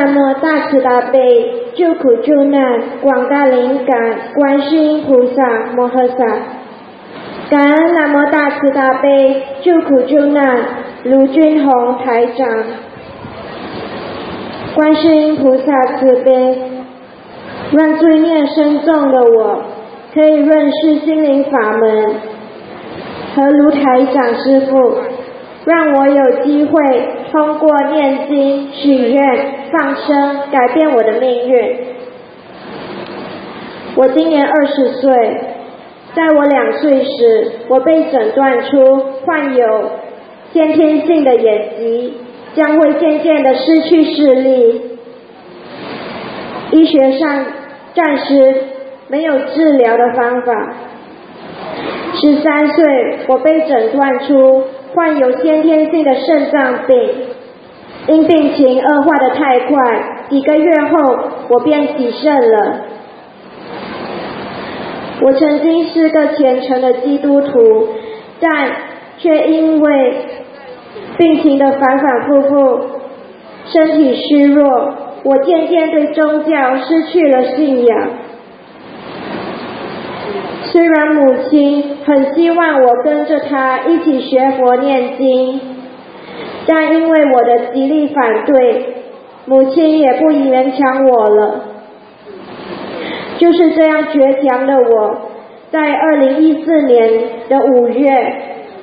南无大慈大悲救苦救难广大灵感观世音菩萨摩诃萨。感恩南无大慈大悲救苦救难卢军宏台长。观世音菩萨慈悲，让罪孽深重的我可以认识心灵法门，和卢台长师父让我有机会通过念经许愿放生改变我的命运。我今年20岁，在我2岁时，我被诊断出患有先天性的眼疾，将会渐渐地失去视力。医学上暂时没有治疗的方法。13岁，我被诊断出患有先天性的肾脏病，因病情恶化得太快，几个月后我便洗肾了。我曾经是个虔诚的基督徒，但却因为病情的反反复复，身体虚弱，我渐渐对宗教失去了信仰。虽然母亲很希望我跟着她一起学佛念经，但因为我的极力反对，母亲也不勉强我了。就是这样倔强的我，在2014年的5月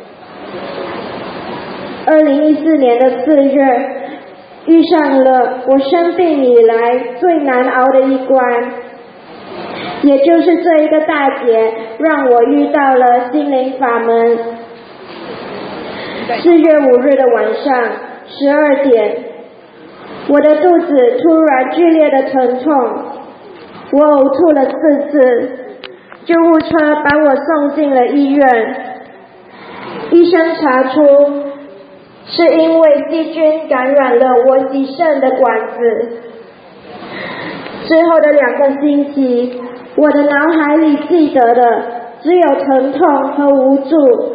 ，2014年的4月，遇上了我生病以来最难熬的一关，也就是这一个大劫，让我遇到了心灵法门。4月5日的晚上12点，我的肚子突然剧烈的疼痛，我呕吐了4次，救护车把我送进了医院。医生查出是因为细菌感染了我洗肾的管子。之后的2个星期，我的脑海里记得的只有疼痛和无助。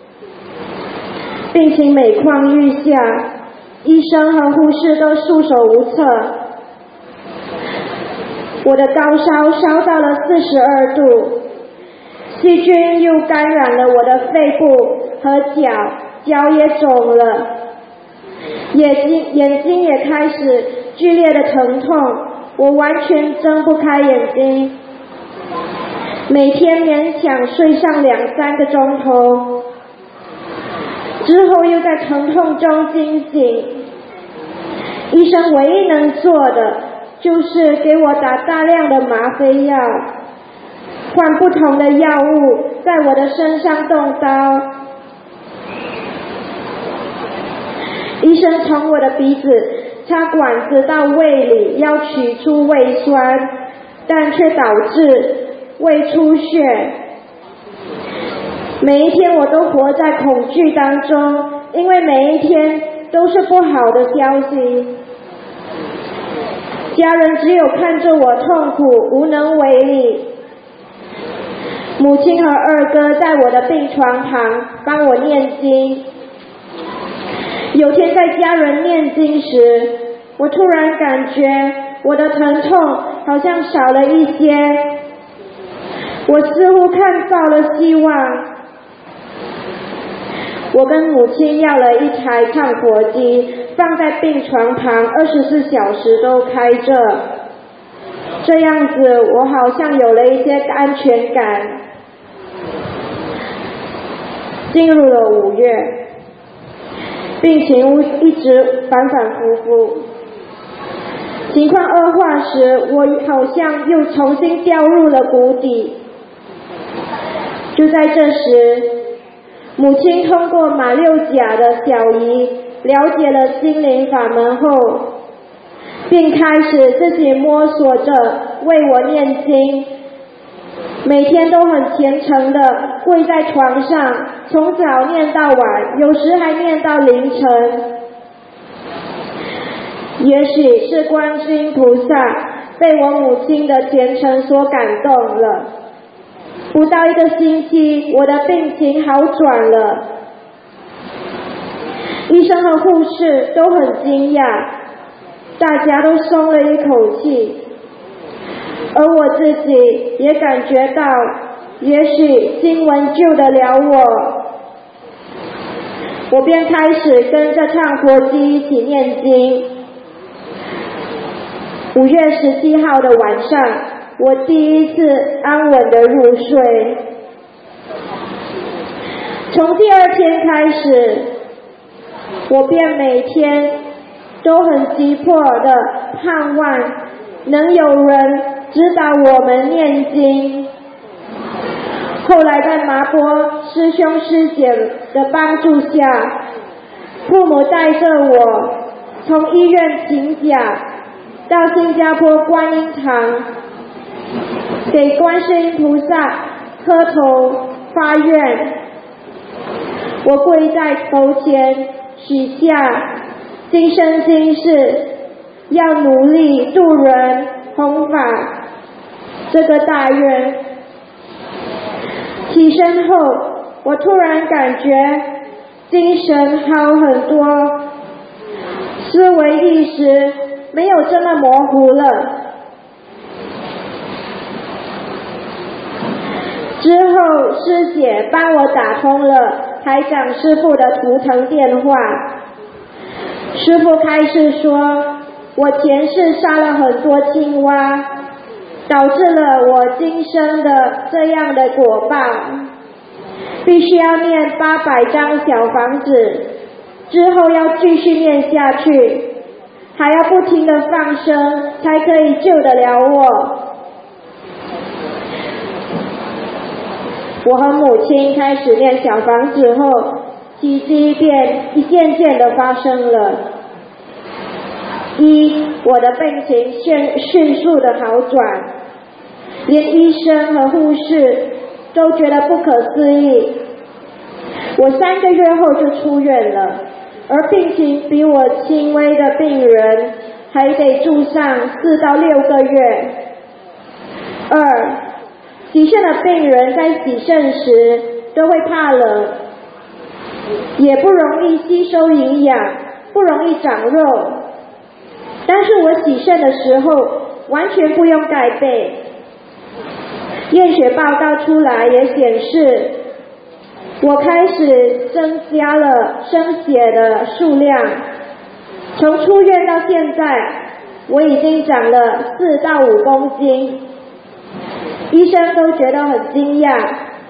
病情每况愈下，医生和护士都束手无策。我的高烧烧到了42度，细菌又感染了我的肺部和脚也肿了，眼睛也开始剧烈的疼痛，我完全睁不开眼睛，每天勉强睡上2-3个钟头，之后又在疼痛中惊醒。医生唯一能做的就是给我打大量的吗啡药，换不同的药物在我的身上动刀。医生从我的鼻子插管子到胃里，要取出胃酸，但却导致胃出血。每一天我都活在恐惧当中，因为每一天都是不好的消息。家人只有看着我痛苦，无能为力。母亲和2哥在我的病床旁帮我念经。有天在家人念经时，我突然感觉我的疼痛好像少了一些，我似乎看到了希望。我跟母亲要了一台唱佛机，放在病床旁，24小时都开着。这样子我好像有了一些安全感。进入了5月，病情一直反反复复，情况恶化时，我好像又重新掉入了谷底。就在这时，母亲通过马六甲的小姨了解了心灵法门后，并开始自己摸索着为我念经，每天都很虔诚地跪在床上，从早念到晚，有时还念到凌晨。也许是观世音菩萨被我母亲的虔诚所感动了，不到1个星期，我的病情好转了。医生和护士都很惊讶， 大家都松了一口气，而我自己也感觉到，也许经文救得了我便开始跟着唱佛机一起念经。5月17号的晚上，我第一次安稳的入睡。从第2天开始，我便每天都很急迫的盼望能有人指导我们念经。后来在麻波师兄师姐的帮助下，父母带着我从医院请假到新加坡观音堂，给观世音菩萨磕头发愿。我跪在头前许下今生今世要努力度人弘法这个大愿。起身后，我突然感觉精神好很多，思维意识没有这么模糊了。之后师姐帮我打通了台长师父的图腾电话，师父开示说，我前世杀了很多青蛙，导致了我今生的这样的果报，必须要念800张小房子，之后要继续念下去，还要不停的放生，才可以救得了我。我和母亲开始念小房子后，奇迹便一件件的发生了。我的病情迅速的好转，连医生和护士都觉得不可思议。我3个月后就出院了，而病情比我轻微的病人还得住上4到6个月。洗肾的病人在洗肾时都会怕冷，也不容易吸收营养，不容易长肉。但是我洗肾的时候完全不用盖被，验血报告出来也显示，我开始增加了生血的数量。从出院到现在，我已经长了4到5公斤。医生都觉得很惊讶。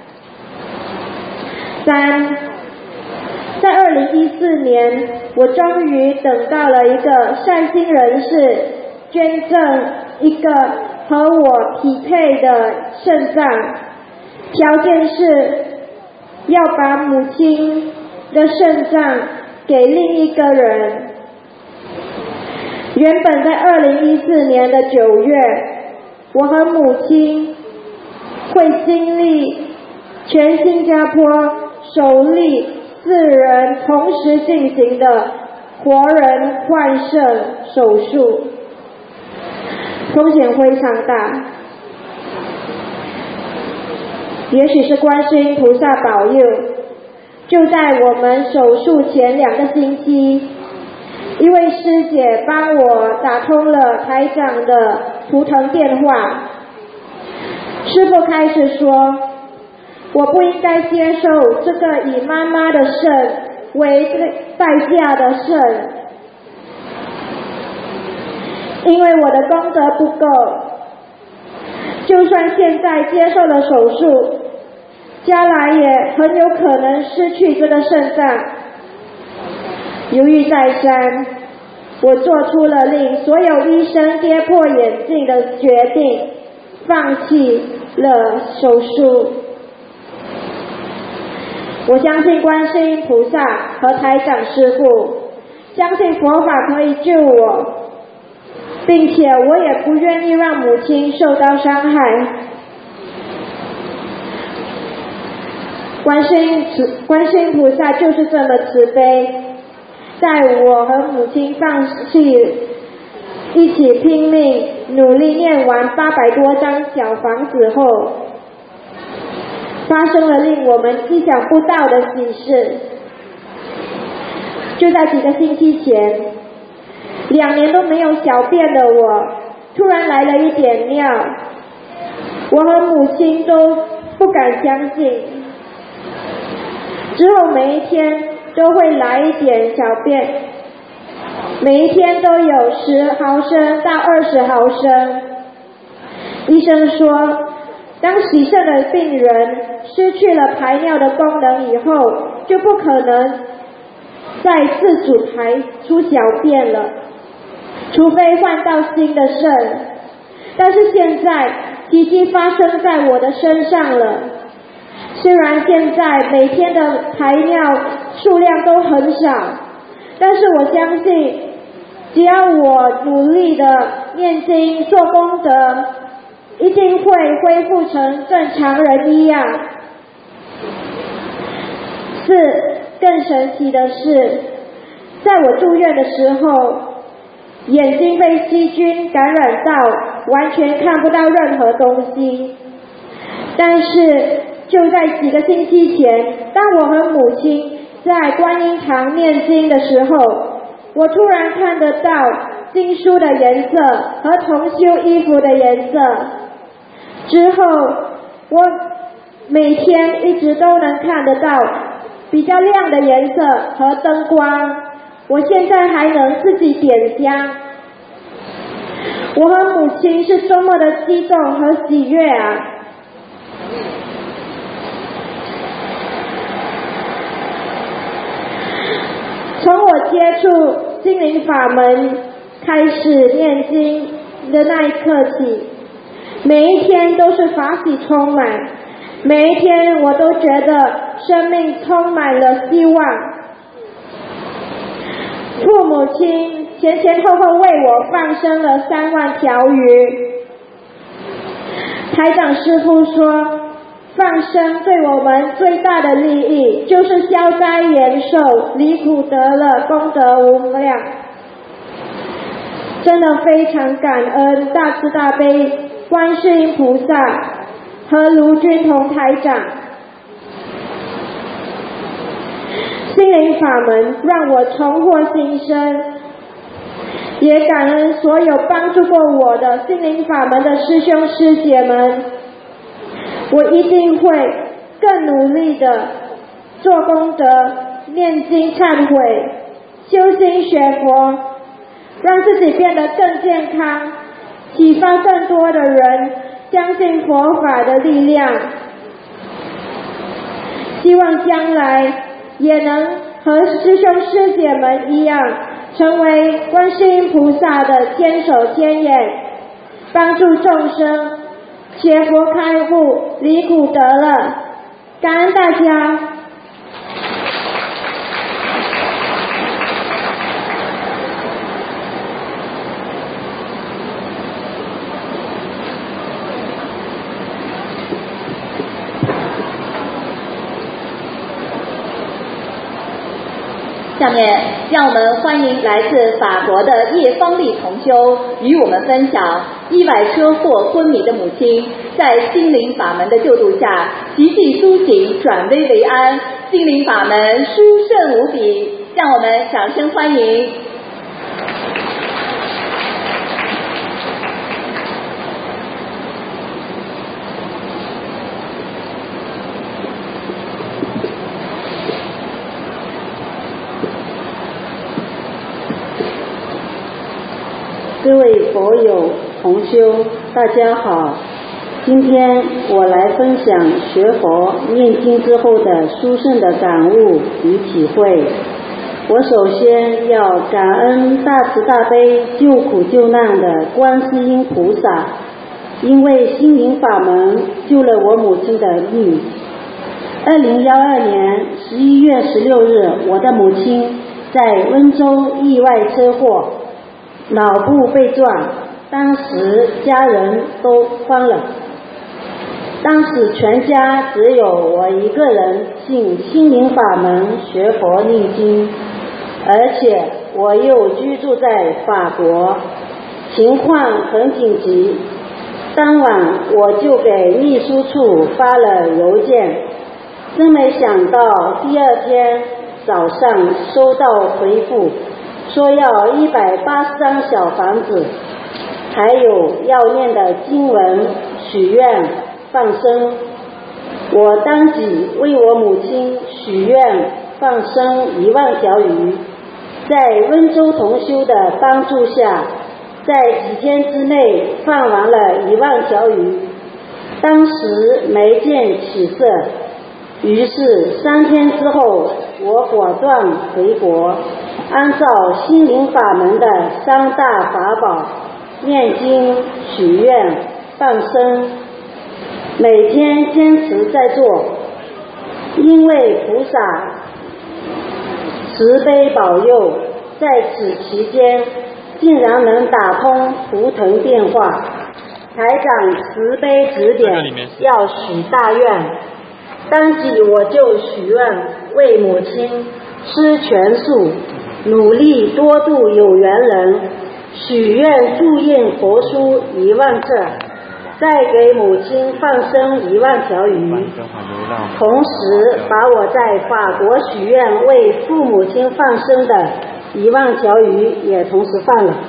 在2014年，我终于等到了一个善心人士捐赠一个和我匹配的肾脏，条件是要把母亲的肾脏给另一个人。原本在2014年的9月，我和母亲会经历全新加坡首例4人同时进行的活人换肾手术，风险非常大。也许是观世音菩萨保佑，就在我们手术前2个星期，一位师姐帮我打通了台长的图腾电话。师父开始说，我不应该接受这个以妈妈的肾为代价的肾，因为我的功德不够，就算现在接受了手术，将来也很有可能失去这个肾脏。犹豫再三，我做出了令所有医生跌破眼镜的决定，放弃了手术。我相信观世音菩萨和台长师父，相信佛法可以救我，并且我也不愿意让母亲受到伤害。观世音菩萨就是这么慈悲，在我和母亲放弃一起拼命努力念完800多张小房子后，发生了令我们意想不到的喜事。就在几个星期前， 2年都没有小便的我，突然来了一点尿，我和母亲都不敢相信。之后每一天都会来一点小便，每一天都有10毫升到20毫升。医生说，当洗肾的病人失去了排尿的功能以后，就不可能再自主排出小便了，除非换到新的肾。但是现在奇迹发生在我的身上了，虽然现在每天的排尿数量都很少，但是我相信只要我努力的念经做功德，一定会恢复成正常人一样。更神奇的是，在我住院的时候，眼睛被细菌感染到，完全看不到任何东西。但是就在几个星期前，当我和母亲在观音堂念经的时候，我突然看得到经书的颜色和同修衣服的颜色。之后我每天一直都能看得到比较亮的颜色和灯光，我现在还能自己点香。我和母亲是多么的激动和喜悦啊！从我接触心灵法门开始念经的那一刻起，每一天都是法喜充满，每一天我都觉得生命充满了希望。父母亲前后后为我放生了3万条鱼。台长师父说，放生对我们最大的利益就是消灾延寿，离苦得乐，功德无量。真的非常感恩大慈大悲观世音菩萨和卢军彤台长。心灵法门让我重获新生，也感恩所有帮助过我的心灵法门的师兄师姐们。我一定会更努力的做功德，念经忏悔，修心学佛，让自己变得更健康，启发更多的人相信佛法的力量。希望将来也能和师兄师姐们一样，成为观世音菩萨的千手千眼，帮助众生学佛开悟，离苦得乐。感恩大家。 下面让我们欢迎来自法国的叶芳丽同修与我们分享意外车祸昏迷的母亲在心灵法门的救度下奇迹苏醒，转危为安，心灵法门殊胜无比，让我们掌声欢迎。 各位佛友同修，大家好。今天我来分享学佛念经之后的殊胜的感悟与体会。我首先要感恩大慈大悲救苦救难的观世音菩萨，因为心灵法门救了我母亲的命。2012年11月16日，我的母亲在温州意外车祸，脑部被撞，当时家人都慌了。当时全家只有我一个人信心灵法门学佛念经，而且我又居住在法国，情况很紧急。当晚我就给秘书处发了邮件，真没想到第二天早上收到回复， 说要180张小房子，还有要念的经文、许愿、放生。我当即为我母亲许愿放生1万条鱼，在温州同修的帮助下，在几天之内放完了1万条鱼，当时没见起色，于是3天之后，我果断回国，按照心灵法门的3大法宝，念经、许愿、放生，每天坚持在做。因为菩萨慈悲保佑，在此期间竟然能打通图腾电话。台长慈悲指点，要许大愿，当即我就许愿为母亲吃全素，努力多度有缘人，许愿注印佛书1万册，再给母亲放生1万条鱼，同时把我在法国许愿为父母亲放生的1万条鱼也同时放了。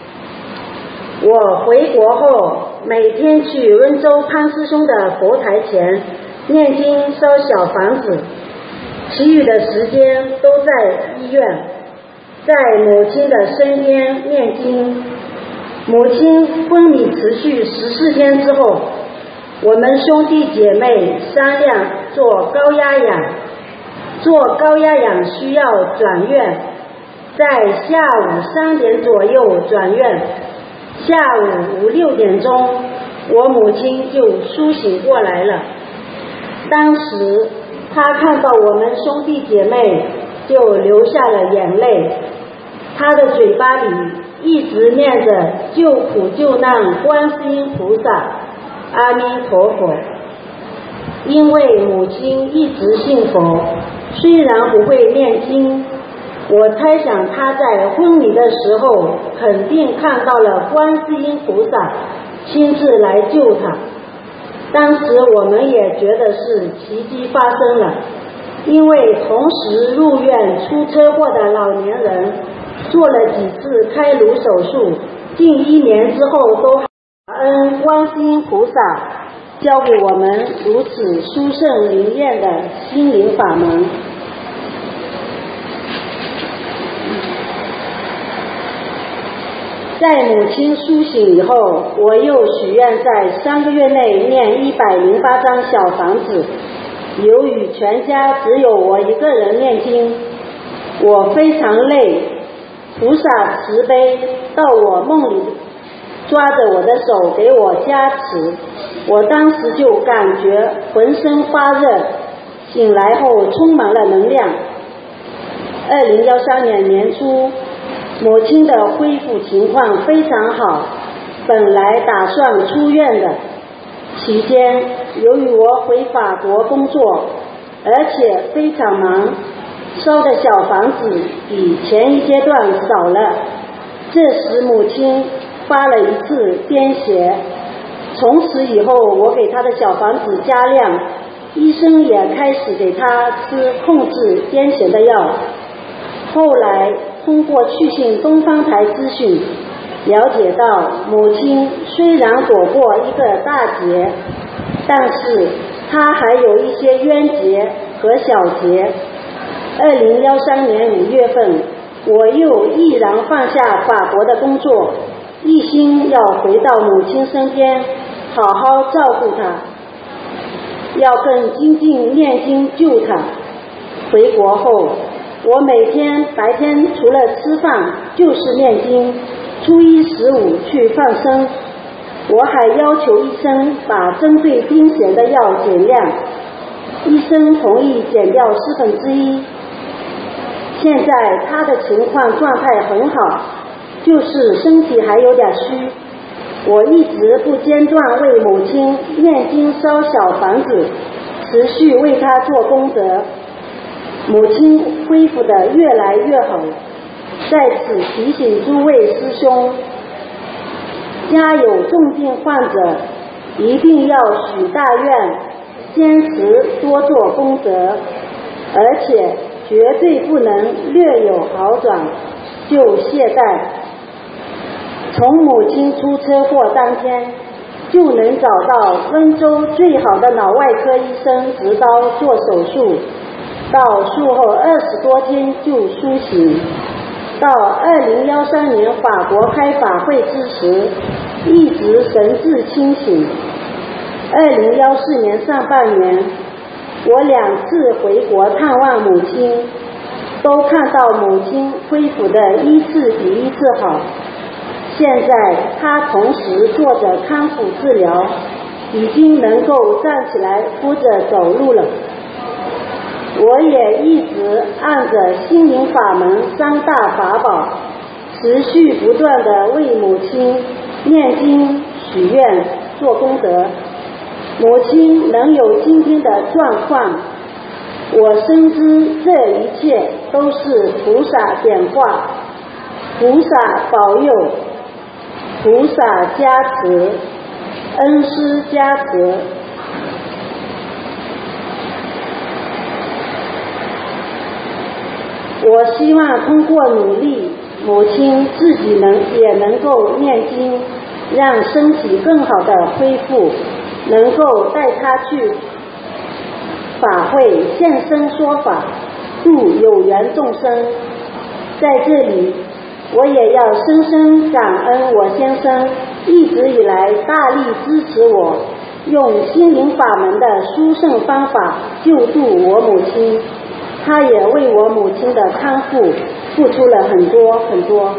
我回国后，每天去温州潘师兄的佛台前念经烧小房子，其余的时间都在医院，在母亲的身边念经。母亲昏迷持续14天之后，我们兄弟姐妹商量做高压氧。做高压氧需要转院，在下午3点左右转院，下午5、6点钟，我母亲就苏醒过来了。当时她看到我们兄弟姐妹，就流下了眼泪。她的嘴巴里一直念着救苦救难观世音菩萨，阿弥陀佛。因为母亲一直信佛，虽然不会念经，我猜想她在昏迷的时候肯定看到了观世音菩萨亲自来救她。当时我们也觉得是奇迹发生了，因为同时入院出车祸的老年人做了几次开颅手术，近1年之后都感恩观世音菩萨教给我们如此殊胜灵验的心灵法门。在母亲苏醒以后，我又许愿在3个月内念108张小房子。由于全家只有我一个人念经，我非常累，菩萨慈悲到我梦里抓着我的手给我加持，我当时就感觉浑身发热，醒来后充满了能量。2013年年初，母亲的恢复情况非常好，本来打算出院的。期间，由于我回法国工作，而且非常忙，烧的小房子比前一阶段少了。这时母亲发了一次癫痫，从此以后我给她的小房子加量，医生也开始给她吃控制癫痫的药。后来通过去信东方台资讯，了解到母亲虽然躲过一个大劫，但是她还有一些冤结和小劫。2013年5月份，我又毅然放下法国的工作，一心要回到母亲身边，好好照顾她，要更精进念经救她。回国后，我每天白天除了吃饭就是念经，初一十五去放生。我还要求医生把针对癫痫的药减量，医生同意减掉1/4。现在他的情况状态很好，就是身体还有点虚。我一直不间断为母亲念经烧小房子，持续为她做功德。母亲恢复得越来越好，在此提醒诸位师兄，家有重病患者一定要许大愿，坚持多做功德，而且绝对不能略有好转就懈怠，从母亲出车祸当天就能找到温州最好的脑外科医生执刀做手术，到术后20多天就苏醒，到2013年法国开法会之时一直神志清醒。2014年上半年我2次回国探望母亲，都看到母亲恢复的一次比一次好。现在她同时做着康复治疗，已经能够站起来扶着走路了。我也一直按着心灵法门3大法宝，持续不断地为母亲念经许愿做功德。母亲能有今天的状况，我深知这一切都是菩萨点化，菩萨保佑，菩萨加持，恩师加持。我希望通过努力，母亲自己也能够念经，让身体更好的恢复，能够带她去法会现身说法，度有缘众生。在这里我也要深深感恩我先生一直以来大力支持我，用心灵法门的殊胜方法救度我母亲，他也为我母亲的康复付出了很多很多。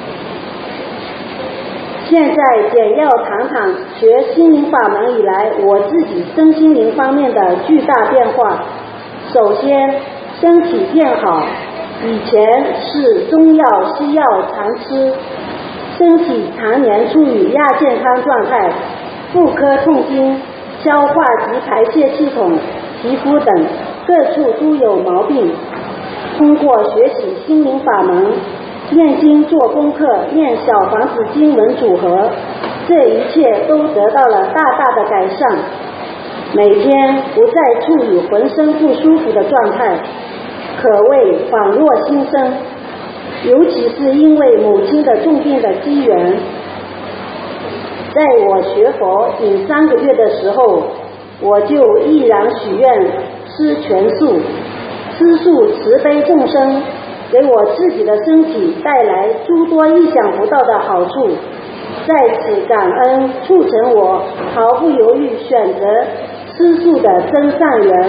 现在简要谈谈学心灵法门以来我自己身心灵方面的巨大变化。首先，身体变好，以前是中药西药常吃，身体常年处于亚健康状态，妇科痛经、消化及排泄系统、皮肤等各处都有毛病。通过学习心灵法门，念经做功课，念小房子经文组合，这一切都得到了大大的改善。每天不再处于浑身不舒服的状态，可谓恍若新生。尤其是因为母亲的重病的机缘，在我学佛仅3个月的时候，我就毅然许愿吃全素，吃素慈悲众生，给我自己的身体带来诸多意想不到的好处。在此感恩促成我毫不犹豫选择吃素的真善缘。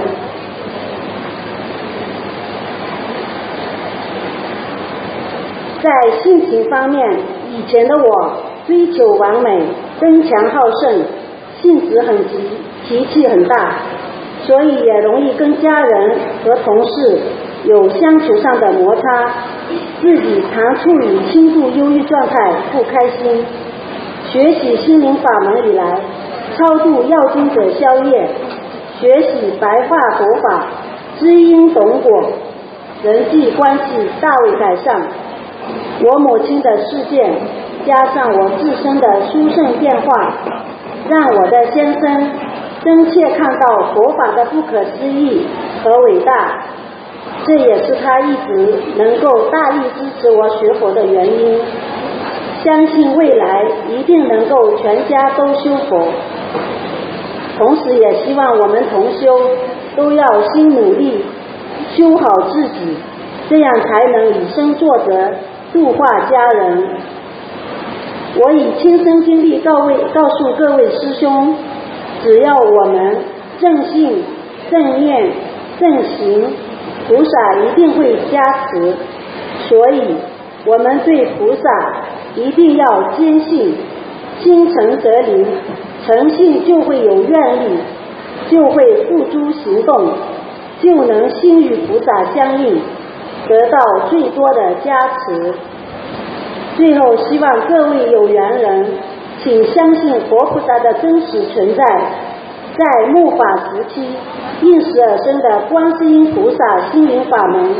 在性情方面，以前的我追求完美，争强好胜，性子很急，脾气很大，所以也容易跟家人和同事有相处上的摩擦，自己常处于轻度忧郁状态，不开心。学习心灵法门以来，超度要经者消业，学习白话佛法，知因懂果，人际关系大为改善。我母亲的事件加上我自身的殊胜变化，让我的先生真切看到佛法的不可思议和伟大，这也是他一直能够大力支持我学佛的原因。相信未来一定能够全家都修佛，同时也希望我们同修都要心努力修好自己，这样才能以身作则，度化家人。我以亲身经历告诉各位师兄，只要我们正信、正念、正行，菩萨一定会加持。所以我们对菩萨一定要坚信，心诚则灵，诚信就会有愿力，就会付诸行动，就能心与菩萨相应，得到最多的加持。最后希望各位有缘人请相信佛菩萨的真实存在，在末法时期应时而生的观世音菩萨心灵法门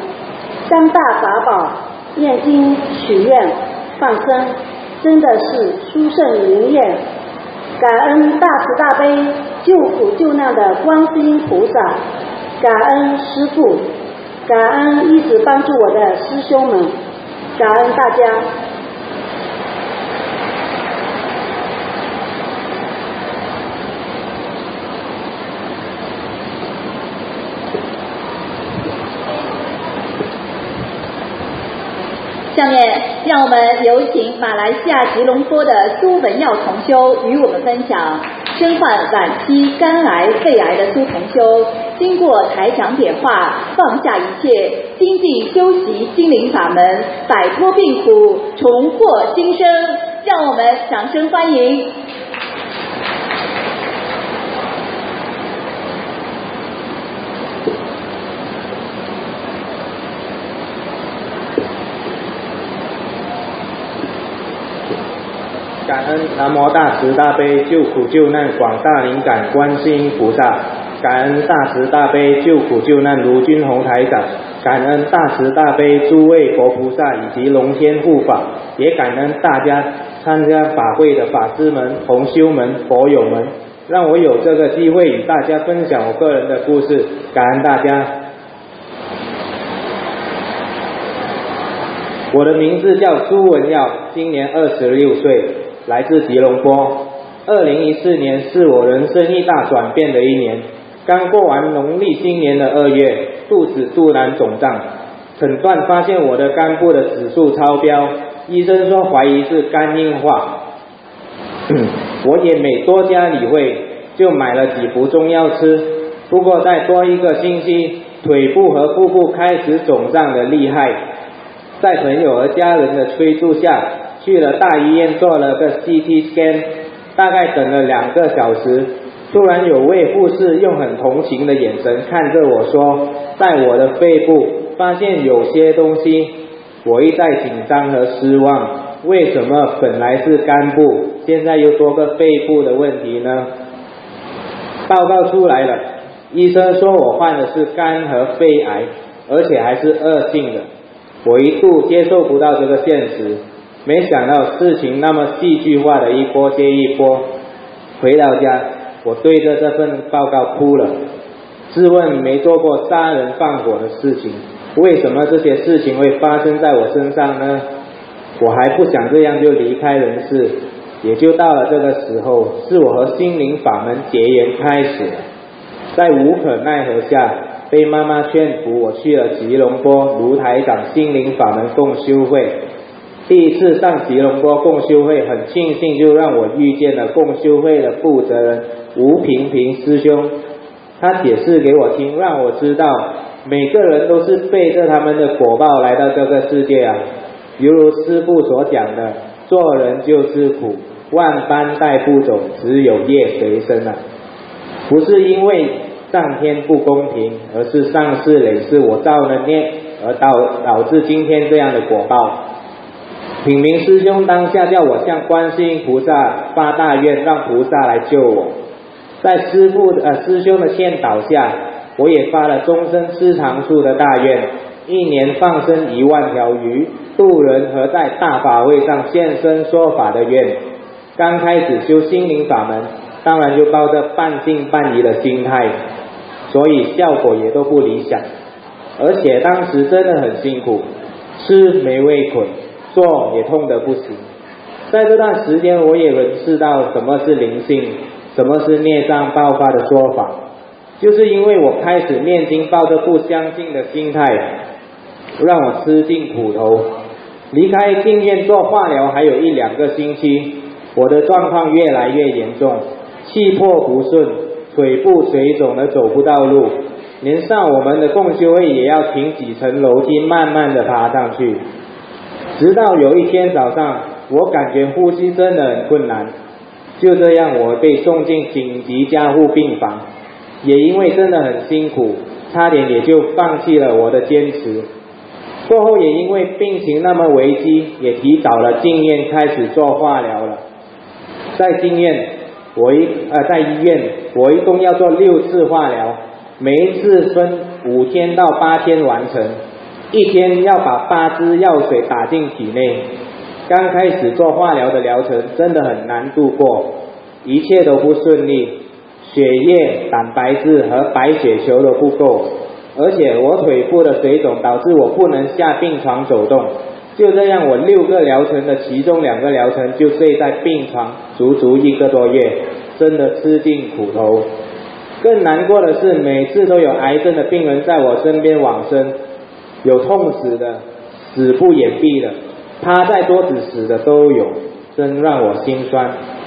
3大法宝，念经许愿放生，真的是殊胜灵验。感恩大慈大悲救苦救难的观世音菩萨，感恩师父，感恩一直帮助我的师兄们。 感恩大家。 下面让我们有请马来西亚吉隆坡的苏文耀同修与我们分享身患晚期肝癌、肺癌的苏同修，经过台长点化，放下一切，精进修习心灵法门，摆脱病苦，重获新生。让我们掌声欢迎。 感恩南无大慈大悲救苦救难广大灵感观世音菩萨，感恩大慈大悲救苦救难卢军宏台长，感恩大慈大悲诸位佛菩萨以及龙天护法，也感恩大家参加法会的法师们、同修们、佛友们，让我有这个机会与大家分享我个人的故事，感恩大家。我的名字叫苏文耀，今年26岁，来自吉隆坡。2014年是我人生一大转变的一年，刚过完农历新年的2月，肚子突然肿胀，诊断发现我的肝部的指数超标，医生说怀疑是肝硬化。我也没多加理会，就买了几服中药吃，不过再多1个星期，腿部和腹部开始肿胀的厉害。在朋友和家人的催促下，去了大医院做了个 CT scan， 大概等了2个小时，突然有位护士用很同情的眼神看着我说，在我的肺部发现有些东西。我一再紧张和失望，为什么本来是肝部，现在又多个肺部的问题呢？报告出来了，医生说我患的是肝和肺癌，而且还是恶性的。我一度接受不到这个现实，没想到事情那么戏剧化的一波接一波。回到家，我对着这份报告哭了。自问没做过杀人放火的事情，为什么这些事情会发生在我身上呢？我还不想这样就离开人世，也就到了这个时候，是我和心灵法门结缘开始了。在无可奈何下，被妈妈劝服，我去了吉隆坡卢台长心灵法门共修会。第一次上吉隆坡共修会，很庆幸就让我遇见了共修会的负责人吴平平师兄。他解释给我听，让我知道每个人都是背着他们的果报来到这个世界啊。犹如师父所讲的，做人就是苦，万般带不走，只有业随身啊。不是因为上天不公平，而是上世累世我造了孽，而导致今天这样的果报。品明师兄当下叫我向观世音菩萨发大愿，让菩萨来救我。在师兄的劝导下，我也发了终身吃长素的大愿，1年放生1万条鱼，度人和在大法会上现身说法的愿。刚开始修心灵法门，当然就抱着半信半疑的心态，所以效果也都不理想，而且当时真的很辛苦，吃没胃口，做也痛得不行。在这段时间，我也认识到什么是灵性，什么是孽障爆发的说法，就是因为我开始念经抱着不相信的心态，让我吃尽苦头。离开进院做化疗还有1-2个星期，我的状况越来越严重，气魄不顺，腿部水肿的走不到路，连上我们的共修会也要停几层楼梯慢慢的爬上去。直到有一天早上，我感觉呼吸真的很困难，就这样我被送进紧急加护病房，也因为真的很辛苦，差点也就放弃了我的坚持。过后也因为病情那么危机，也提早了进院开始做化疗了。在医院我一共要做6次化疗，每一次分5天到8天完成，一天要把8支药水打进体内。刚开始做化疗的疗程真的很难度过，一切都不顺利，血液、蛋白质和白血球都不够，而且我腿部的水肿导致我不能下病床走动， 就这样，我6个疗程的其中2个疗程就睡在病床足足1个多月，真的吃尽苦头。更难过的是，每次都有癌症的病人在我身边往生，有痛死的，死不掩蔽的，趴在桌子死的都有，真让我心酸。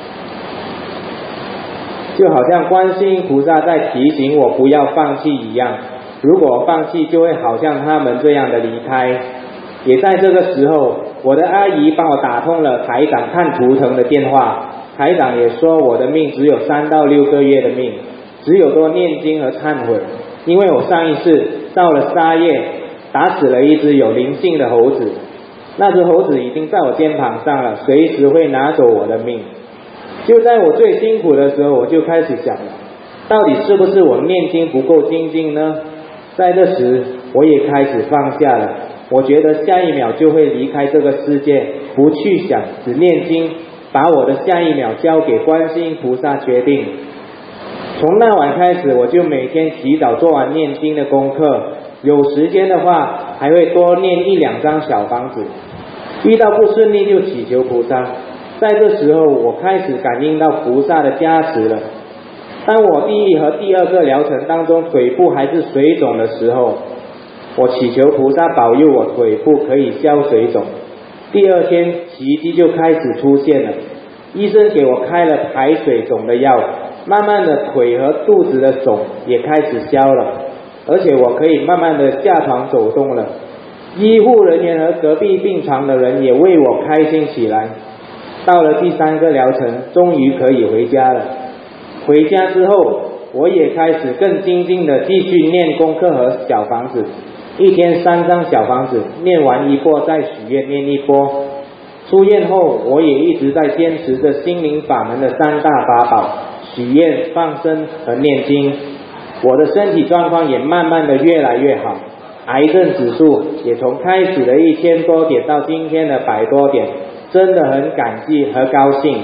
就好像观世音菩萨在提醒我不要放弃一样，如果放弃就会好像他们这样的离开。也在这个时候，我的阿姨帮我打通了台长看图腾的电话，台长也说我的命只有3到6个月的命，只有多念经和忏悔，因为我上一次到了沙叶打死了一只有灵性的猴子，那只猴子已经在我肩膀上了，随时会拿走我的命。就在我最辛苦的时候，我就开始想了，到底是不是我念经不够精进呢？在这时我也开始放下了，我觉得下一秒就会离开这个世界，不去想，只念经，把我的下一秒交给观世音菩萨决定。从那晚开始，我就每天祈祷，做完念经的功课，有时间的话还会多念1、2张小房子，遇到不顺利就祈求菩萨。在这时候，我开始感应到菩萨的加持了。当我第1和第2个疗程当中腿部还是水肿的时候，我祈求菩萨保佑我腿部可以消水肿。第2天奇迹就开始出现了，医生给我开了排水肿的药，慢慢的腿和肚子的肿也开始消了，而且我可以慢慢的下床走动了。医护人员和隔壁病床的人也为我开心起来。到了第3个疗程，终于可以回家了。回家之后，我也开始更精进的继续念功课和小房子，一天3张小房子，念完一波再许愿念一波。出院后，我也一直在坚持着心灵法门的3大法宝：许愿、放生和念经。我的身体状况也慢慢的越来越好，癌症指数也从开始的1000多点到今天的100多点，真的很感激和高兴。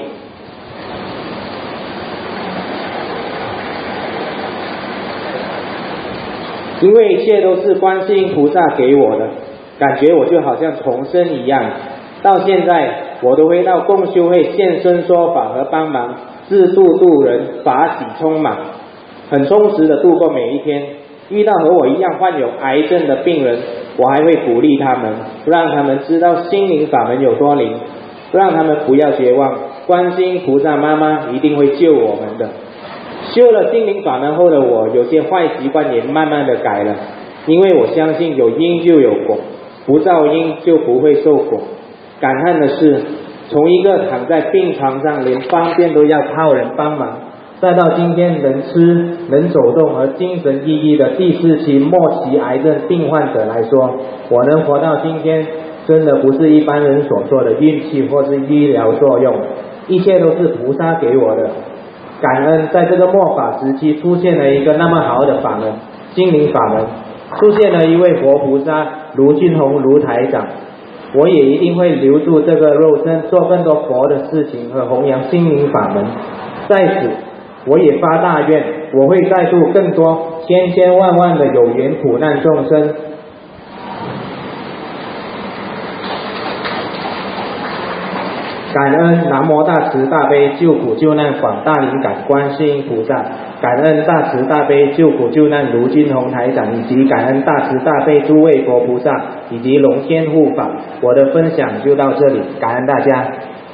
因为一切都是观世音菩萨给我的，感觉我就好像重生一样。到现在我都会到共修会现身说法和帮忙自度度人，法喜充满，很充实的度过每一天。遇到和我一样患有癌症的病人，我还会鼓励他们，让他们知道心灵法门有多灵，让他们不要绝望，观世音菩萨妈妈一定会救我们的。修了心灵法门后的我，有些坏习惯也慢慢的改了，因为我相信有因就有果，不造因就不会受果。感叹的是，从一个躺在病床上连方便都要靠人帮忙，再到今天能吃能走动和精神奕奕的第4期末期癌症病患者来说，我能活到今天真的不是一般人所说的运气或是医疗作用，一切都是菩萨给我的。感恩在这个末法时期出现了一个那么好的法门，心灵法门，出现了一位活菩萨卢俊宏卢台长，我也一定会留住这个肉身，做更多佛的事情和弘扬心灵法门。在此我也发大愿，我会再度更多千千万万的有缘苦难众生。感恩南无大慈大悲救苦救难广大灵感观世音菩萨，感恩大慈大悲救苦救难卢俊宏台长，以及感恩大慈大悲诸位佛菩萨以及龙天护法。我的分享就到这里，感恩大家。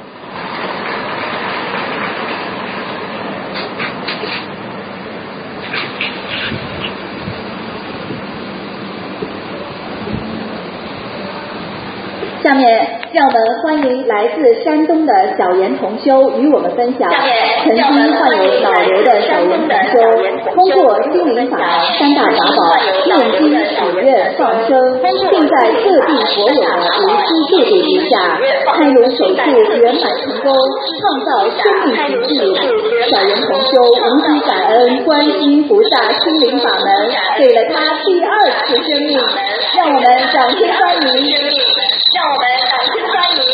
下面让我们欢迎来自山东的小严同修与我们分享曾经患有脑瘤的小严同修，通过心灵法3大法宝念经许愿放生，并在各地佛友的无私助力之下，开颅手术圆满成功，创造生命奇迹。小严同修无比感恩观世音菩萨心灵法门给了他第2次生命，让我们掌声欢迎。让我们掌声欢迎。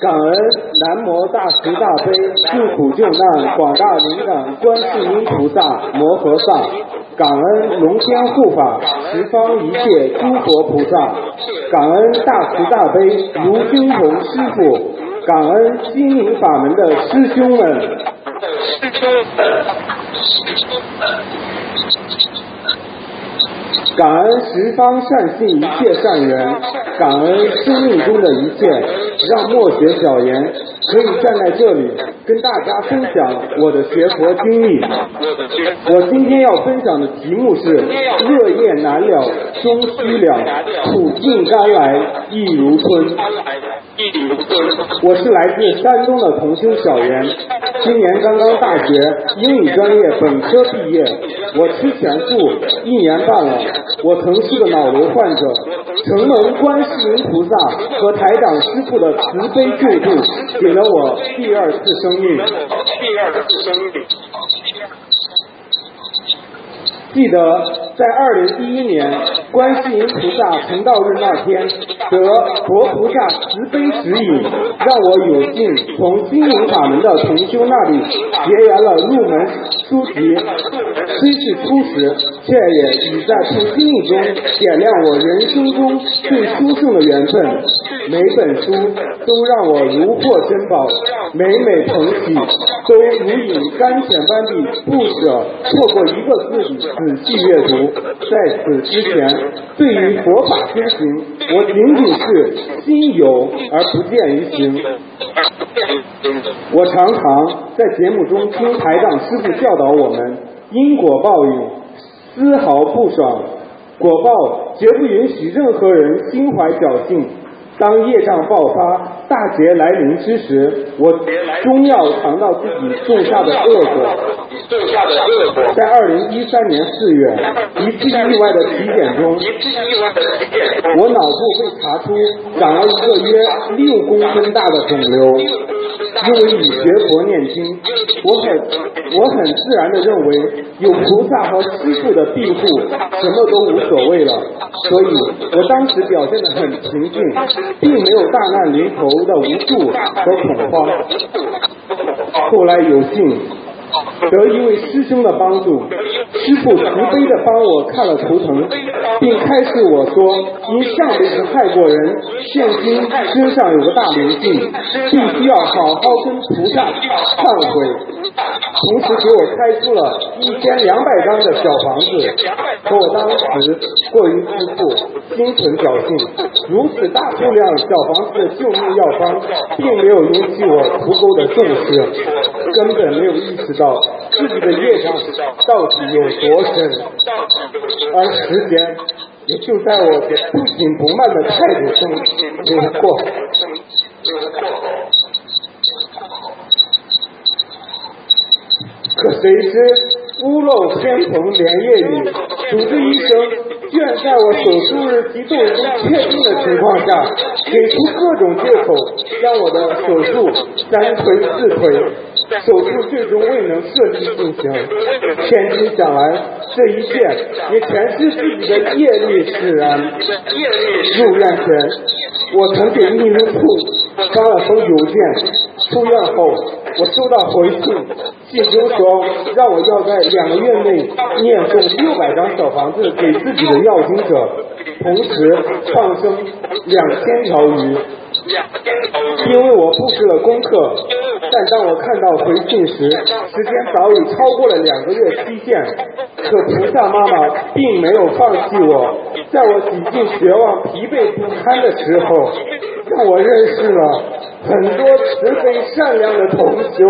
感恩南无大慈大悲救苦救难广大灵感观世音菩萨摩诃萨，感恩龙天护法十方一切诸佛菩萨，感恩大慈大悲卢军宏师父，感恩心灵法门的师兄们。感恩十方善信一切善缘，感恩生命中的一切，让默学小言可以站在这里跟大家分享我的学佛经历。我今天要分享的题目是热夜难了终须了，苦尽甘来亦如春。我是来自山东的同修小袁，今年刚刚大学英语专业本科毕业。我吃全素1年半了，我曾是个脑瘤患者，承蒙观世音菩萨和台长师父的慈悲救度，给了我第二次生命。记得在2011年观世音菩萨成道日那天，得佛菩萨慈悲指引，让我有幸从心灵法门的同修那里结缘了入门书籍，虽是初识，却也已在从经历中点亮我人生中最殊胜的缘分。每本书都让我如获珍宝，每每捧起都如饮甘泉般地不舍错过一个自己仔细阅读。在此之前，对于佛法修行，我仅仅是心有而不见于行。我常常在节目中听台长师父教导我们，因果报应丝毫不爽，果报绝不允许任何人心怀侥幸。当业障爆发、大劫来临之时，我终要尝到自己种下的恶果。在2013年4月，一次意外的体检中，我脑部被查出长了一个约6公分大的肿瘤。因为以学佛念经，我很自然地认为有菩萨和师父的庇护，什么都无所谓了，所以我当时表现得很平静，并没有大难临头的无助和恐慌。后来有幸得一位师兄的帮助，师父慈悲地帮我看了图腾，并开示我说，因上辈子害过人，现今身上有个大灵性，必须要好好跟菩萨忏悔。同时给我开出了1200张的小房子，可我当时过于自负，心存侥幸，如此大数量小房子的救命药方并没有引起我足够的重视，根本没有意识到自己的业障到底有多深，而时间也就在我不紧不慢的态度中流过。可谁知屋漏偏逢连夜雨，主治医生居然在我手术日期都已经确定的情况下，给出各种借口，将我的手术3推4推，手术最终未能顺利进行。千金想来，这一切也全是自己的业力使然。入院前，我曾给秘书处发了封邮件，出院后我收到回信，信中说让我要在2个月内念诵600张小房子给自己的要经者，同时放生2000条鱼。因为我布置了功课，但当我看到回信时，时间早已超过了2个月期限。可菩萨妈妈并没有放弃我，在我几近绝望、疲惫不堪的时候，让我认识了很多慈悲善良的同修。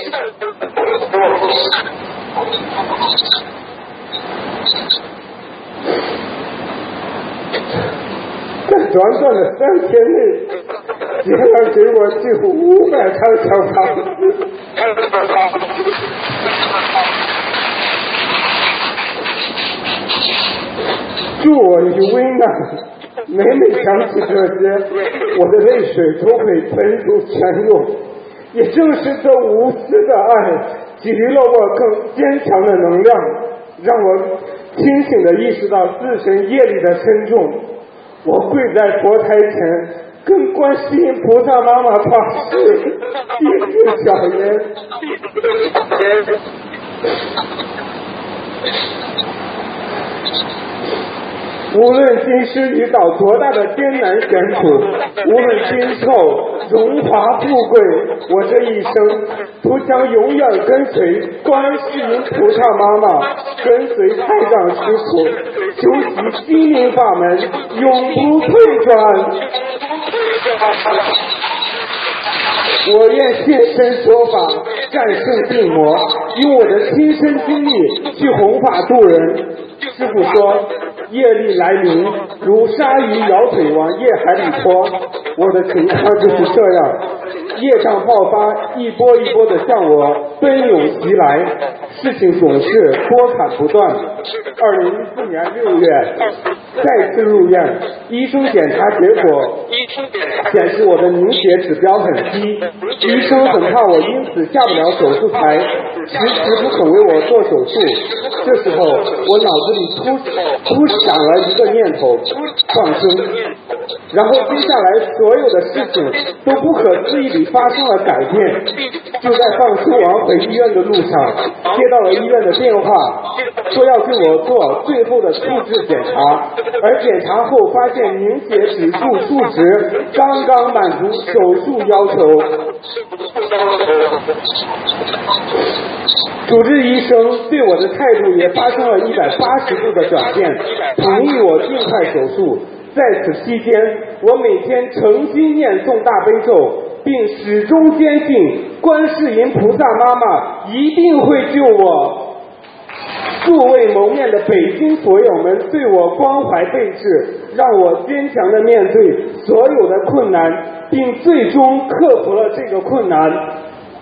在短短的3天内，竟然给我救500张小房子。助我于危难，每想起这些，我的泪水都会喷出泉涌。也正是这无私的爱，给予了我更坚强的能量，让我清醒地意识到自身业力的深重。我跪在佛台前， 跟观世音菩萨妈妈发誓，弟子小言。无论今世遇到多大的艰难险阻，无论今后荣华富贵，我这一生都将永远跟随观世音菩萨妈妈，跟随台长师父，修习心灵法门，永不退转。我愿现身说法，战胜病魔，用我的亲身经历去弘法度人。师父说，业力来临，如鲨鱼摇腿往业海里拖。我的情况就是这样，业障爆发，一波一波的向我奔涌袭来，事情总是波坎不断。2014年6月，再次入院，医生检查结果显示我的凝血指标很低，医生很怕我因此下不了手术台，迟迟不肯为我做手术。这时候，我脑子里突闪了一个念头，放生。然后接下来所有的事情都不可思议地发生了改变。就在放生完回医院的路上，接到了医院的电话，说要给我做最后的处置检查，而检查后发现凝血指数数值刚刚满足手术要求。主治医生对我的态度也发生了180度的转变，同意我尽快手术。在此期间，我每天诚心念诵大悲咒，并始终坚信观世音菩萨妈妈一定会救我。素未谋面的北京佛友们对我关怀备至，让我坚强地面对所有的困难，并最终克服了这个困难。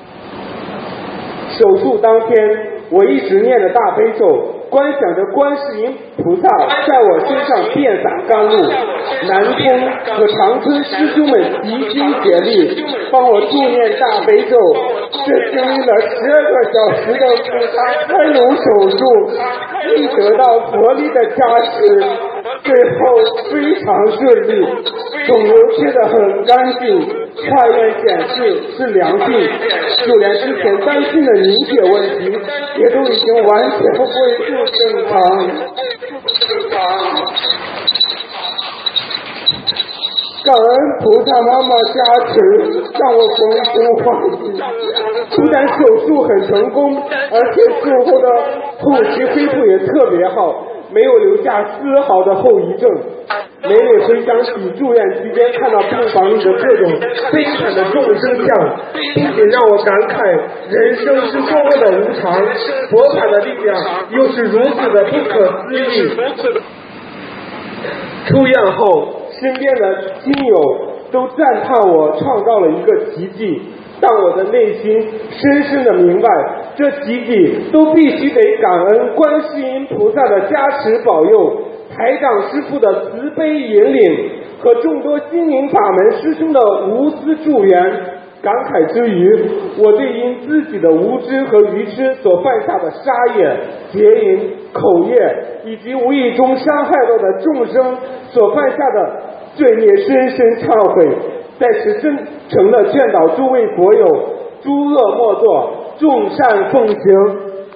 手术当天，我一直念着大悲咒，观想着观世音菩萨在我身上遍洒甘露。南通和长春师兄们齐心协力，帮我助念大悲咒。这经历了12个小时的复杂开颅手术，并得到佛力的加持，最后非常顺利，肿瘤切得很干净，化验显示是良性，就连之前担心的凝血问题也都已经完全恢复正常。感恩菩萨妈妈加持，让我逢凶化吉。不但手术很成功，而且术后的后期恢复也特别好，没有留下丝毫的后遗症。每每回想起住院期间看到病房里的各种悲惨的众生相，不仅让我感慨人生是多么的无常，佛法的力量又是如此的不可思议。出院后，身边的亲友都赞叹我创造了一个奇迹，但我的内心深深的明白，这奇迹都必须得感恩观世音菩萨的加持保佑，台长师父的慈悲引领和众多心灵法门师兄的无私助缘。感慨之余，我对因自己的无知和愚痴所犯下的杀业、邪淫、口业，以及无意中伤害到的众生所犯下的罪孽，深深忏悔，在此真诚地劝导诸位佛友，诸恶莫作，众善奉行。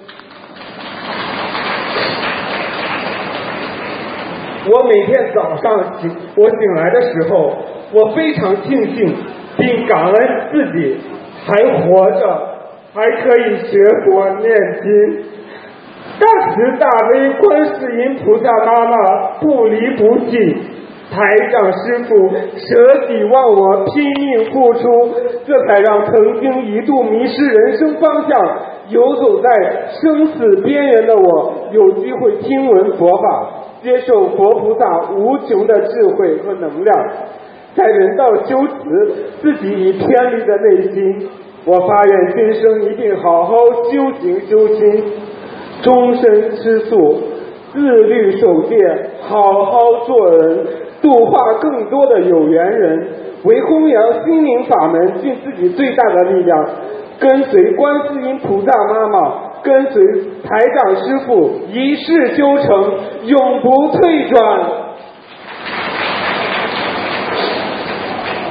我每天早上我醒来的时候，我非常庆幸并感恩自己还活着，还可以学佛念经。大慈大悲观世音菩萨妈妈不离不弃，台长师父舍己忘我，拼命付出，这才让曾经一度迷失人生方向，游走在生死边缘的我，有机会听闻佛法，接受佛菩萨无穷的智慧和能量。在人道修辞自己已偏离的内心，我发愿今生一定好好修行修心，终身吃素，自律守戒，好好做人，度化更多的有缘人，为弘扬心灵法门尽自己最大的力量，跟随观世音菩萨妈妈，跟随台长师父，一世修成，永不退转。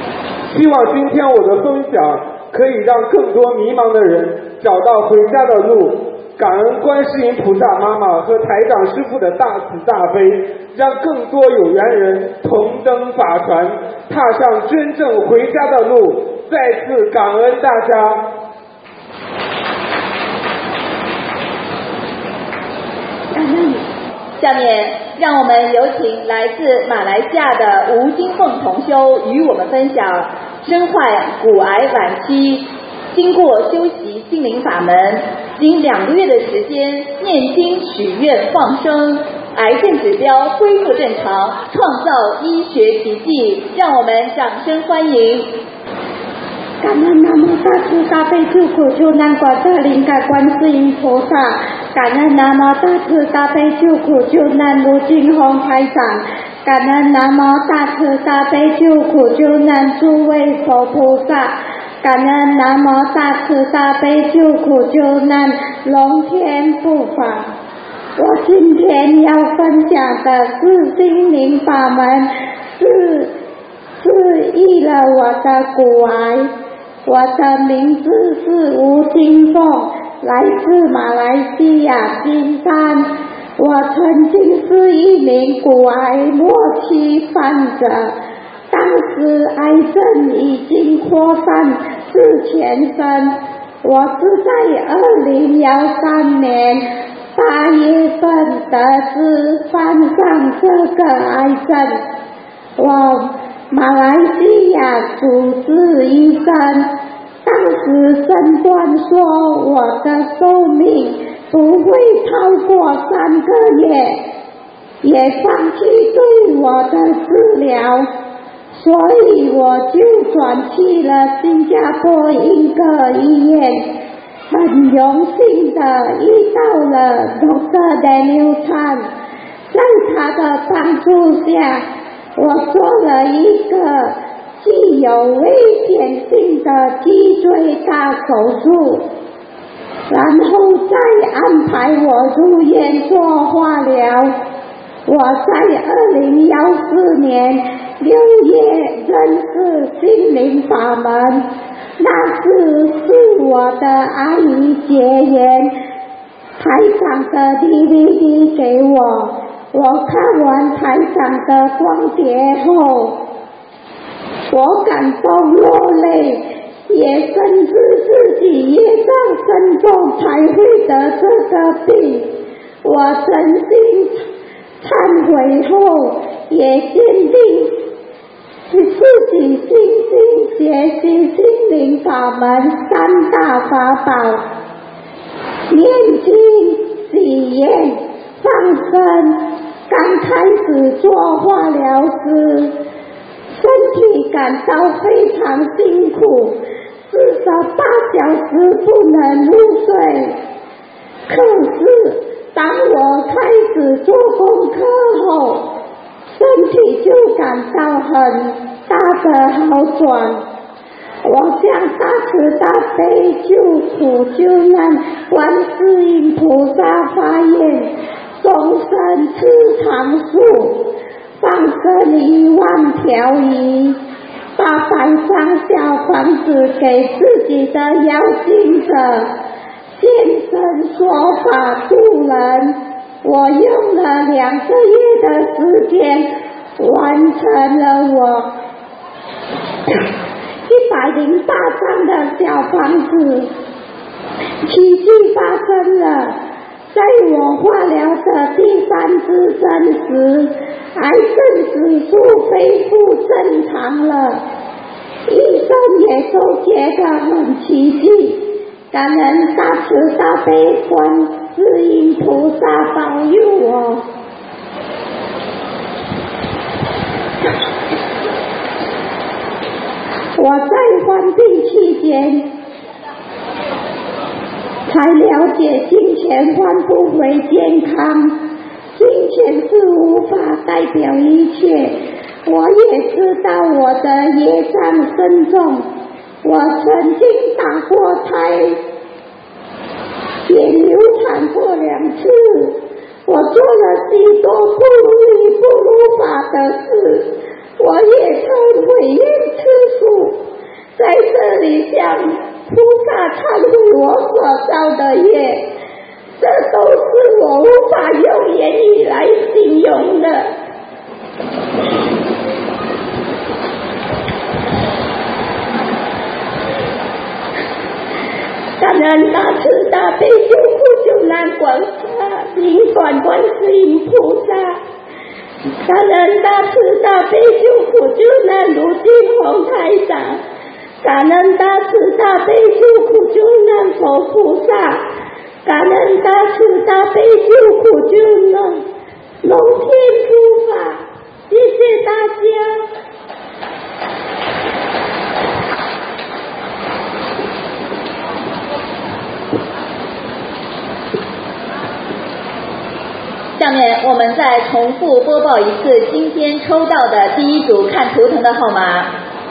希望今天我的分享可以让更多迷茫的人找到回家的路。感恩观世音菩萨妈妈和台长师父的大慈大悲，让更多有缘人同登法船，踏上真正回家的路。再次感恩大家。 下面让我们有请来自马来西亚的吴金凤同修与我们分享身患骨癌晚期，经过修习心灵法门，仅2个月的时间念经许愿放生，癌症指标恢复正常，创造医学奇迹，让我们掌声欢迎。 感恩南无大慈大悲救苦救难广大灵感观世音菩萨，感恩南无大慈大悲救苦救难卢金红台长，感恩南无大慈大悲救苦救难诸位佛菩萨，感恩南无大慈大悲救苦救难龙天护法。我今天要分享的是心灵法门，治愈了我的骨癌。我的名字是吴金凤，来自马来西亚金山。我曾经是一名骨癌末期患者，当时癌症已经扩散至全身。我是在2013年8月份得知患上这个癌症。我马来西亚主治医生当时诊断说我的寿命不会超过3个月，也放弃对我的治疗，所以我就转去了新加坡一个医院。很荣幸的遇到了 Dr. Daniel Chan， 在他的帮助下，我做了一个具有危险性的脊椎大手术，然后再安排我入院做化疗。我在2014年6月认识心灵法门，那时是我的阿姨结缘台长的 DVD 给我。我看完台长的光碟后，我感动落泪，也深知自己业障深重才会得这个病。我真心忏悔后，也坚定自己信心学习心灵法门3大法宝：念经、许愿、放生。刚开始做化疗时，身体感到非常辛苦，48小时不能入睡。可是当我开始做功课后，身体就感到很大的好转。我向大慈大悲救苦救难观世音菩萨发愿，终身吃长素，放生1万条鱼，800张小房子给自己的要经者，现身说法度人。我用了2个月的时间，完成了我108张的小房子。奇迹发生了，在我化疗的第3支针时，癌症指数恢复正常了，医生也都觉得很奇迹。感恩大慈大悲观世音菩萨保佑我。我在患病期间才了解金钱换不回健康，金钱是无法代表一切。我也知道我的业障深重，我曾经打过胎，也流产过2次，我做了许多不如理不如法的事， 我也曾悔厌吃素，在这里向菩萨忏悔我所造的业，这都是我无法用言语来形容的。感恩大慈大悲救苦救难广大灵感观世音菩萨，感恩大慈大悲救苦救难卢俊宏台长，感恩大慈大悲救苦救难佛菩萨，感恩大慈大悲救苦救难龙天护法，谢谢大家。 下面我们再重复播报一次今天抽到的第一组看图腾的号码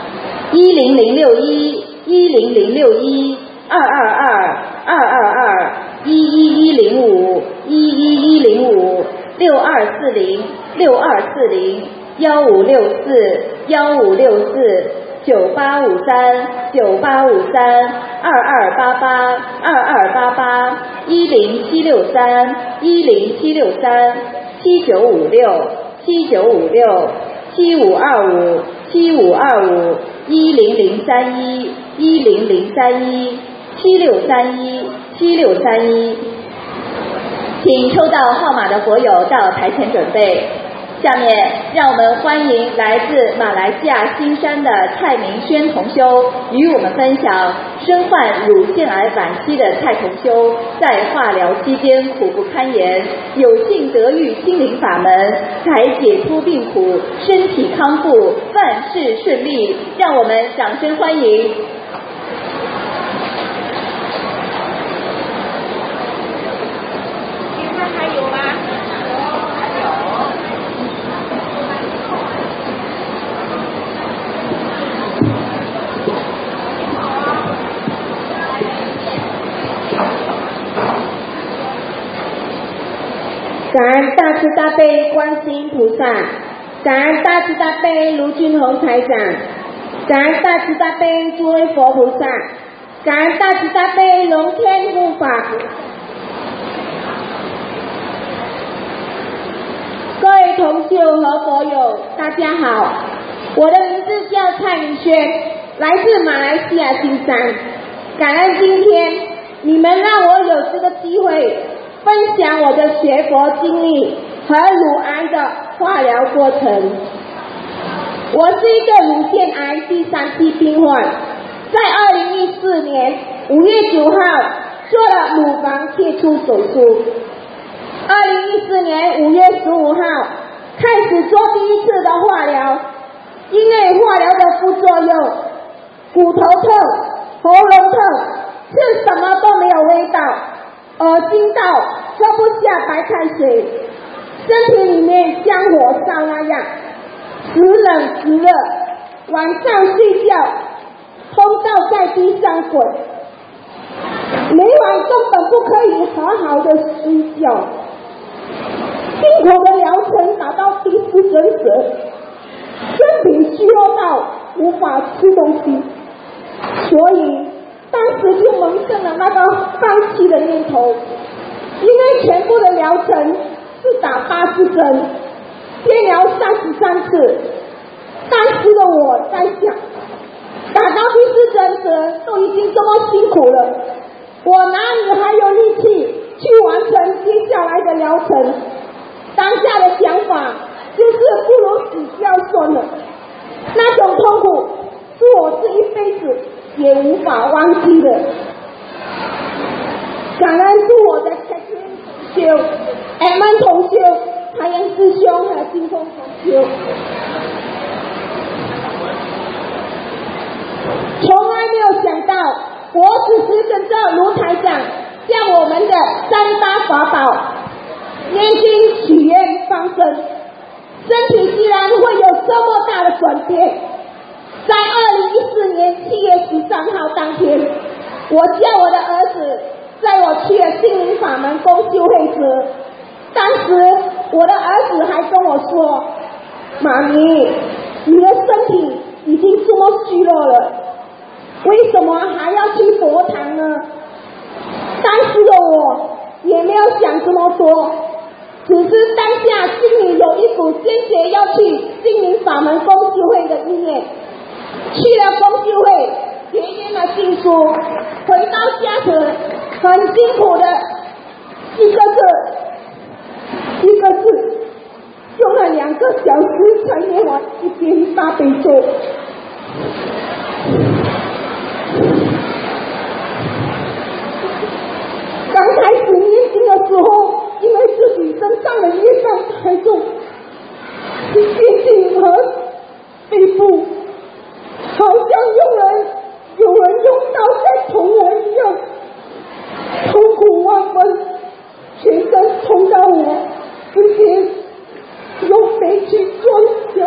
10061 10061 222 222 11105 11105 6240 6240 1564 1564 9853 9853 2288 2288 10763 10763 7956 7956 7525 7525 10031 10031 7631 7631，请抽到号码的佛友到台前准备。下面让我们欢迎来自马来西亚新山的蔡明轩同修与我们分享身患乳腺癌晚期的蔡同修在化疗期间苦不堪言，有幸得遇心灵法门，才解脱病苦，身体康复，万事顺利。让我们掌声欢迎。 还有吗？ 感恩大慈大悲观世音菩萨，感恩大慈大悲卢俊宏台长，感恩大慈大悲诸位佛菩萨，感恩大慈大悲龙天护法。各位同修和佛友，大家好，我的名字叫蔡明轩，来自马来西亚新山。感恩今天你们让我有这个机会分享我的学佛经历和乳癌的化疗过程。我是一个乳腺癌第3期病患，在2014年5月9号做了乳房切除手术。2014年5月15号开始做第一次的化疗，因为化疗的副作用，骨头痛、喉咙痛，吃什么都没有味道，恶心到喝不下白开水，身体里面像火烧那样，时冷时热，晚上睡觉痛到在地上滚，每晚根本不可以好好的睡觉。辛苦的疗程达到第4针时，身体虚弱到无法吃东西，所以当时就萌生了那个放弃的念头。因为全部的疗程是打80针，电疗33次，当时的我在想，打到第4针时都已经这么辛苦了，我哪里还有力气去完成接下来的疗程？当下的想法就是不如死掉算了，那种痛苦是我这一辈子也无法忘记的。感恩是我的同修、Edmond 同修、太阳师兄和金峰同修，从来没有想到我只是跟着卢台长将我们的3大法宝念经许愿放生，身体居然会有这么大的转变。在2014年7月13号当天，我叫我的儿子载我去了心灵法门公修会时，当时我的儿子还跟我说，妈咪， 你的身体已经这么虚弱了，为什么还要去佛堂呢？当时的我也没有想这么多，只是当下心里有一股坚决要去心灵法门公修会的意念。去了公修会，结缘了经书，回到家时很辛苦的一个字，用了2个小时才念完一遍大悲咒。刚开始念经的时候，因为自己身上的业障太重，心情和背部好像有人用刀在捅我一样，痛苦万分，全身痛到我直接用背去撞墙。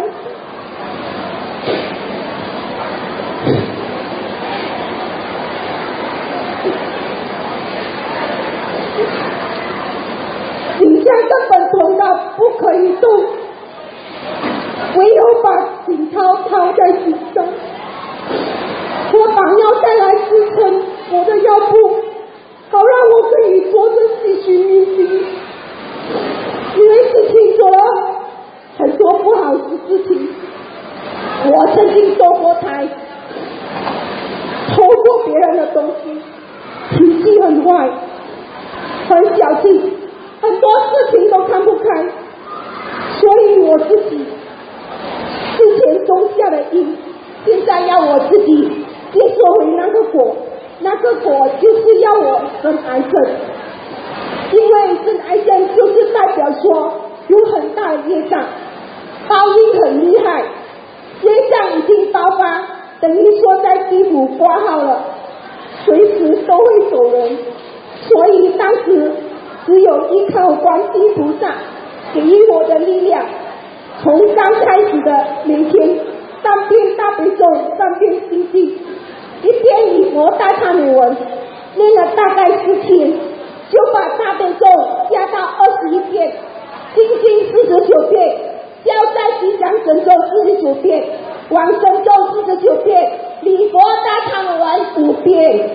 底下根本痛到不可以动，唯有把锦套套在颈上，我绑腰带来支撑我的腰部，好让我可以坐着继续念经。因为事情做了很多不好的事情，我曾经堕过胎，偷过别人的东西，脾气很坏，很小气，很多事情都看不开，所以我自己之前种下的因，现在要我自己接受回那个果，那个果就是要我生癌症，因为生癌症就是代表说有很大的业障，报应很厉害，业障已经爆发，等于说在地府挂号了，随时都会走人，所以当时只有依靠观世音菩萨给予我的力量，从刚开始的每天3遍大悲咒，3遍心经，1遍礼佛大忏悔文，念了大概4天，就把大悲咒加到21遍，心经49遍，消灾吉祥神咒49遍，往生咒49遍，礼佛大忏悔文5遍。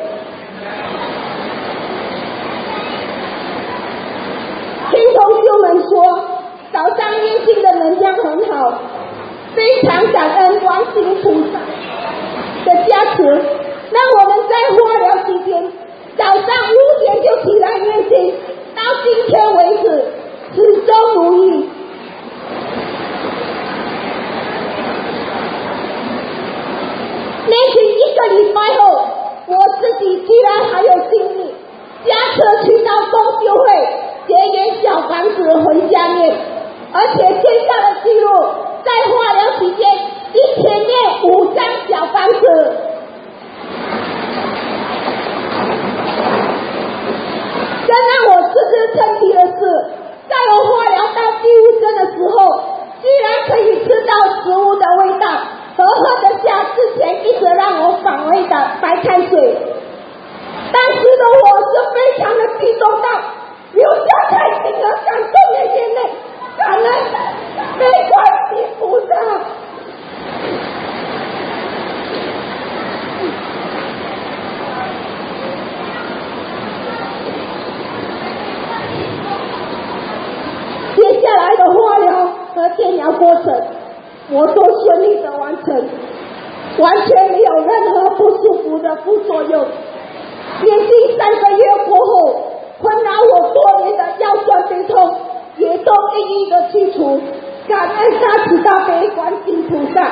听同修们说，早上念经的能量很好，非常感恩观世音菩萨的加持，让我们在化疗期间早上5点就起来念经，到今天为止始终如一。念经1个礼拜后，我自己居然还有精力驾车去到公修会结缘小房子回家念，而且最大的记录在化疗期间1天念5张小房子。更让我自知称奇的是，在我化疗到第5针的时候，居然可以吃到食物的味道，和喝得下之前一直让我反胃的白开水。当时的我是非常的激动到流下太平而感动的眼泪，感恩悲观世菩萨。接下来的化疗和电疗过程，我都顺利的完成，完全没有任何不舒服的副作用。连续3个月过后，困扰我多年的腰酸背痛也都一一的去除，感恩大慈大悲观世音菩萨。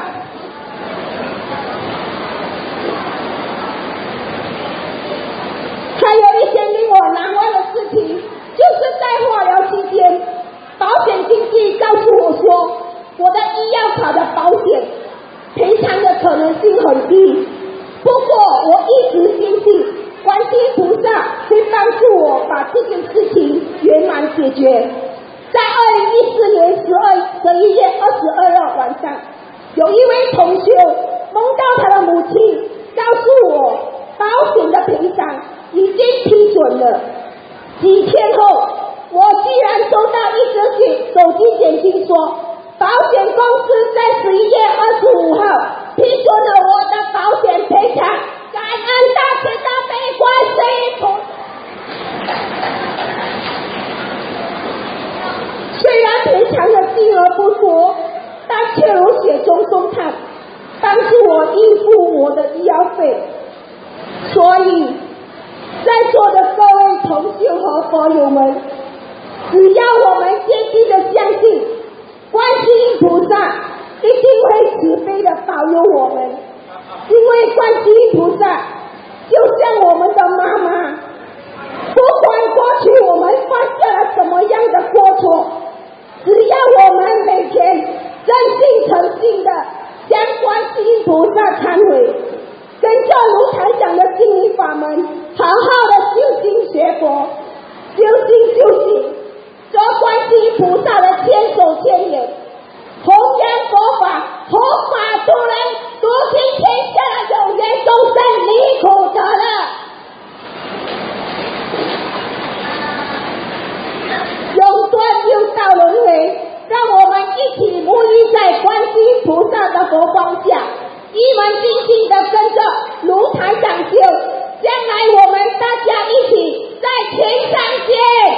还有一件令我难忘的事情，就是在化疗期间，保险经纪告诉我说，我的医药卡的保险赔偿的可能性很低，不过我一直坚信观世音菩萨会帮助我把这件事情圆满解决。在2014年11月22日晚上，有一位同修梦到他的母亲告诉我，保险的赔偿已经批准了。几天后，我居然收到一则手机简讯说， 保险公司在11月25号批准了我的保险赔偿，感恩大慈大悲观世音菩萨。虽然赔偿的金额不多，但却如雪中送炭，帮助我应付我的医药费。所以在座的各位同修和佛友们，只要我们坚定的相信观世音菩萨一定会慈悲的保佑我们，因为观世音菩萨就像我们的妈妈，不管过去我们犯下了什么样的过错，只要我们每天真心诚信的向观世音菩萨忏悔，跟着卢台长的心灵法门，好好的修心学佛，修心修行，做观世音菩萨的千手千眼，弘扬佛法，弘法度人，度尽天下的有缘众生离苦得乐。永断六道轮回，让我们一起沐浴在观世音菩萨的佛光下，一门精进的跟着卢台长修，将来我们大家一起在天上见。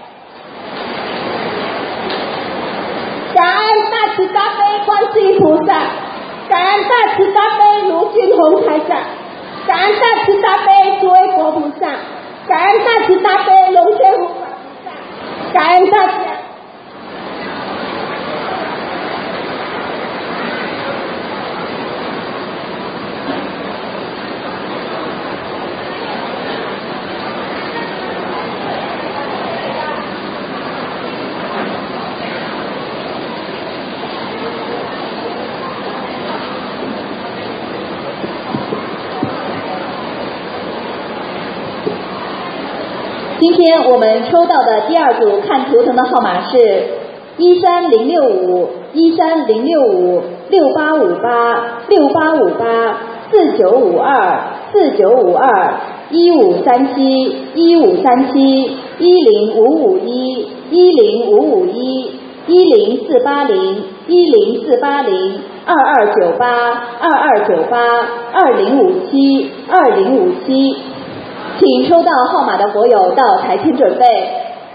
感恩大慈大悲观世音菩萨，感恩大慈大悲卢俊宏台长，感恩大慈大悲诸位佛菩萨，感恩大慈大悲龙天护法菩萨，感恩大家。 今天我们抽到的第二组看图腾的号码是13065、13065、6858、6858、4952、4952、1537、1537、10551、10551、10480、10480、2298、2298、2057、2057。请抽到号码的佛友到台前准备。